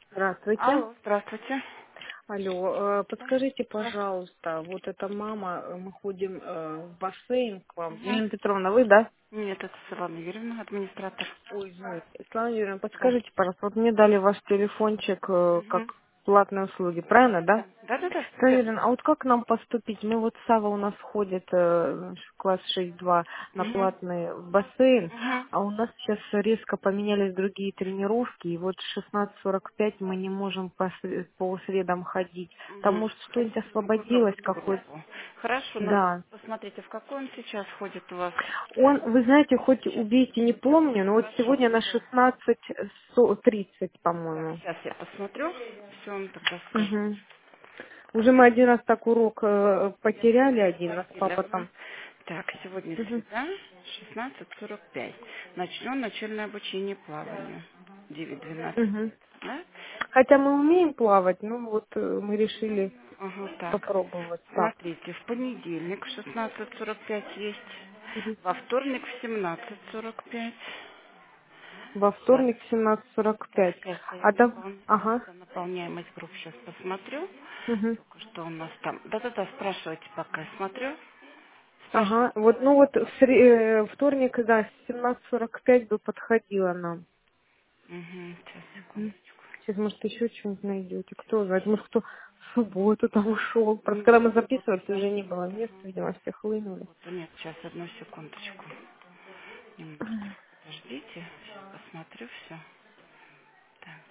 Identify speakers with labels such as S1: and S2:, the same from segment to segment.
S1: Здравствуйте.
S2: Алло, здравствуйте.
S1: Алло, подскажите,
S2: Да.
S1: пожалуйста, вот эта мама, мы ходим в бассейн к вам.
S2: Мгм.
S1: Елена Петровна, вы, да?
S2: Нет, это Светлана Юрьевна, администратор.
S1: Ой, извините. Светлана Юрьевна,
S2: Да.
S1: подскажите, пожалуйста, вот мне дали ваш телефончик как
S2: Мгм.
S1: платные услуги, правильно, да?
S2: Да. Да.
S1: Светлана
S2: Верно.
S1: Юрьевна, а вот как нам поступить? Мы вот Сава у нас ходит в класс 6-2 на
S2: Мгм.
S1: платный в бассейн,
S2: Мгм.
S1: а у нас сейчас резко поменялись другие тренировки, и вот в 16:45 мы не можем по средам ходить. Там,
S2: Мгм.
S1: может, что-нибудь
S2: Хотите другую,
S1: освободилось,
S2: другую
S1: какой-то.
S2: группу? Хорошо, надо
S1: Да.
S2: посмотреть, а в какой он сейчас ходит у вас?
S1: Он, вы знаете, хоть
S2: Сейчас,
S1: убейте, не
S2: секундочку.
S1: помню, но вот
S2: Хорошо,
S1: сегодня на
S2: все.
S1: 16:30,
S2: Так,
S1: по-моему.
S2: сейчас я посмотрю. Все, он тогда скажет.
S1: Мгм. Уже мы один раз так урок потеряли, один раз
S2: Заплатили,
S1: папа
S2: ага.
S1: там.
S2: Так, сегодня
S1: Мгм.
S2: среда, 16:45. Начнем начальное обучение плаванию. 9-12
S1: Мгм.
S2: лет. Да?
S1: Хотя мы умеем плавать, ну вот мы решили
S2: Ага, так.
S1: попробовать так.
S2: Смотрите, в понедельник в 16:45 есть,
S1: Мгм.
S2: во вторник в 17:45.
S1: Во
S2: Так,
S1: вторник в 17:45.
S2: сейчас я
S1: А да, ага.
S2: наполняемость групп сейчас посмотрю.
S1: Мгм.
S2: Только что у нас там. Да, спрашивайте пока, я смотрю.
S1: Ага.
S2: Спрашивайте.
S1: Вот, ну вот вторник, да, 17:45 бы подходила нам.
S2: Угу, сейчас,
S1: Мгм.
S2: секундочку.
S1: Сейчас, может, еще что-нибудь найдете. Кто знает, может, кто в субботу там ушел. Просто когда
S2: Нет,
S1: мы
S2: субботу,
S1: записывались,
S2: да.
S1: уже не было мест, видимо, все хлынули.
S2: Субботу нет, сейчас, одну секундочку. Немножечко подождите, сейчас посмотрю все. Так,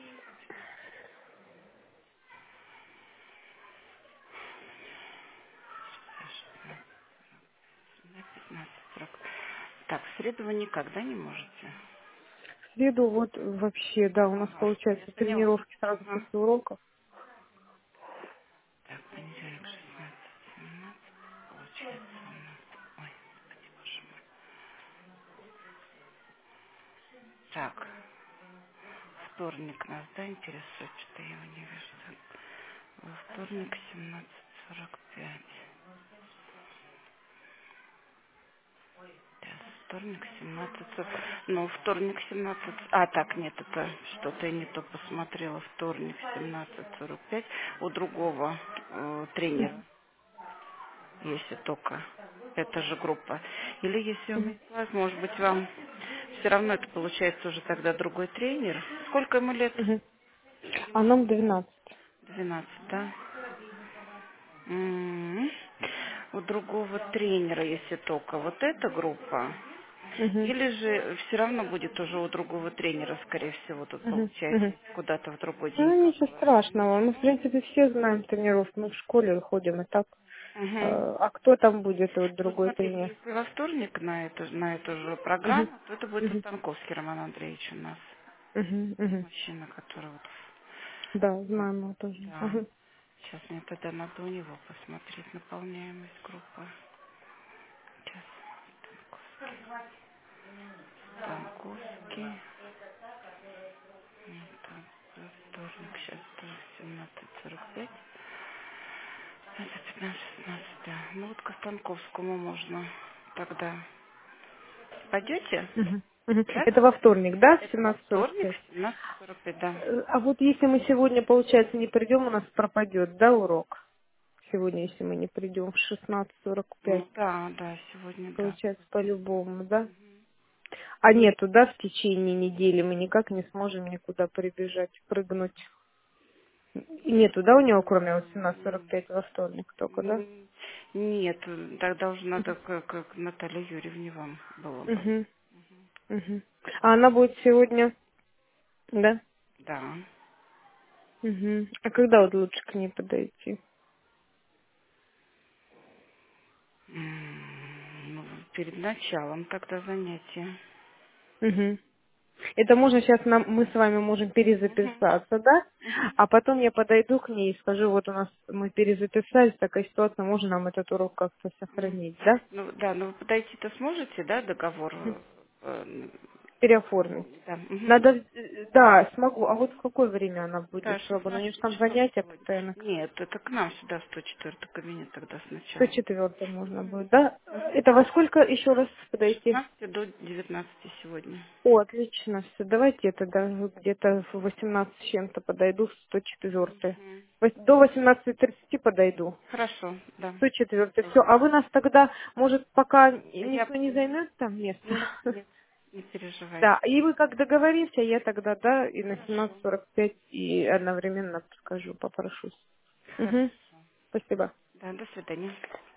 S2: на 15:40. Так, в среду вы никогда не можете?
S1: В среду вот вообще, да, у нас
S2: Ага, я
S1: получается
S2: поняла.
S1: тренировки сразу
S2: Ага.
S1: после уроков.
S2: Так, понедельник, 16, 17, получается у нас. Ой, господи, боже мой. Так, вторник нас, да, интересует, что я его не вижу. Так, во вторник, 17:45. Да, вторник, 17:40. Ну, вторник, 17. А, так, нет, это что-то я не то посмотрела. Вторник, 17:45. У другого тренера, если только эта же группа. Или если он
S1: Мгм.
S2: есть класс, может быть, вам все равно это получается уже тогда другой тренер. Сколько ему лет?
S1: Мгм. А нам 12.
S2: 12, да? М. У другого тренера, если только вот эта группа,
S1: Мгм.
S2: или же все равно будет уже у другого тренера, скорее всего, тут
S1: Мгм.
S2: получается,
S1: Мгм.
S2: если куда-то в другой день
S1: Ну,
S2: как
S1: ничего
S2: у вас.
S1: страшного. Мы, в принципе, все знаем тренировки. Мы в школе ходим и так.
S2: Мгм.
S1: А кто там будет, вот
S2: Ну,
S1: другой
S2: смотрите,
S1: тренер?
S2: если во вторник на эту же
S1: Мгм.
S2: программу, то это будет
S1: Мгм.
S2: Устанковский Роман Андреевич у нас.
S1: Мгм. Мгм.
S2: Мужчина, который вот...
S1: Да, знаем мы тоже.
S2: Да.
S1: Мгм.
S2: Сейчас мне тогда надо у него посмотреть наполняемость группы. Сейчас. Станковский. Так, вторник, сейчас тоже 17:45. Это 15-16, да. Ну вот к Станковскому можно тогда. Пойдете?
S1: Мгм. Мгм.
S2: Да?
S1: Это во вторник, да, в
S2: Это во вторник
S1: 17:45?
S2: в 17:45, да.
S1: А вот если мы сегодня, получается, не придем, у нас пропадет, да, урок? Сегодня, если мы не придем в 16:45,
S2: Ну да, сегодня да.
S1: получается, по-любому, да? А нету, да, в течение недели мы никак не сможем никуда прибежать, прыгнуть. И нету, да, у него, кроме вот
S2: М,
S1: 17:45 во вторник только, да?
S2: м, Нет, тогда уже надо к Наталье Юрьевне вам было бы.
S1: Угу, угу. А она будет сегодня, да?
S2: Да.
S1: Угу. А когда вот лучше к ней подойти?
S2: Ну, перед началом тогда занятия.
S1: Угу. Это можно сейчас мы с вами можем
S2: Мгм,
S1: перезаписаться, да?
S2: мгм.
S1: А потом я подойду к ней и скажу, вот у нас мы перезаписались, такая ситуация, можно нам этот урок как-то сохранить, да?
S2: Ну да, ну вы подойти-то сможете, да, договор
S1: Мгм.
S2: э,
S1: Переоформить.
S2: заполнить, да. Мгм.
S1: Надо Да, смогу. А вот в какое время она
S2: Да,
S1: будет свободна? У нее же
S2: 16
S1: там
S2: часов
S1: занятия
S2: сегодня.
S1: постоянно.
S2: Нет, это к нам сюда, в 104 кабинет тогда сначала.
S1: 104 можно будет, да? Это во сколько еще раз
S2: С
S1: подойти?
S2: 16 до 19 сегодня.
S1: О, отлично. Все, давайте я тогда где-то в 18 с чем-то подойду в 104.
S2: Мгм.
S1: До 18:30 подойду.
S2: Хорошо, да.
S1: 104. Все. А вы нас тогда, может, пока
S2: Я...
S1: никто не займет там место?
S2: Нет, нет, не переживайте.
S1: Да, и вы как договоримся, я тогда, да, и на
S2: Хорошо.
S1: 17:45 и одновременно скажу, попрошусь.
S2: Хорошо.
S1: Угу. Спасибо.
S2: Да, до свидания.